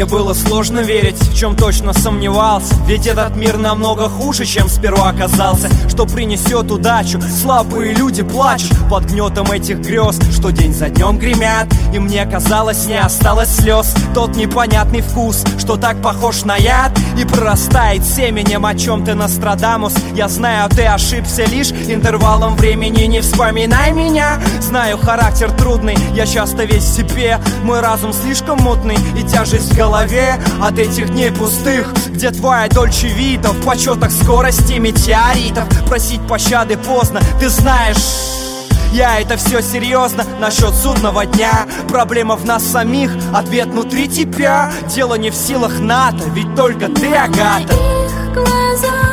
Мне было сложно верить, в чем точно сомневался. Ведь этот мир намного хуже, чем сперва казался. Что принесет удачу, слабые люди плачут под гнетом этих грез, что день за днем гремят. И мне казалось, не осталось слез. Тот непонятный вкус, что так похож на яд и прорастает семенем, о чем ты, Нострадамус. Я знаю, ты ошибся лишь интервалом времени. Не вспоминай меня. Знаю, характер трудный, я часто весь в себе. Мой разум слишком мутный и тяжесть в голове от этих дней пустых, где твоя Дольче Вита в почетах скорости метеоритов. Просить пощады поздно, ты знаешь. Я это все серьезно насчет судного дня. Проблема в нас самих, ответ внутри тебя. Дело не в силах НАТО, ведь только ты, Агата. В твоих глазах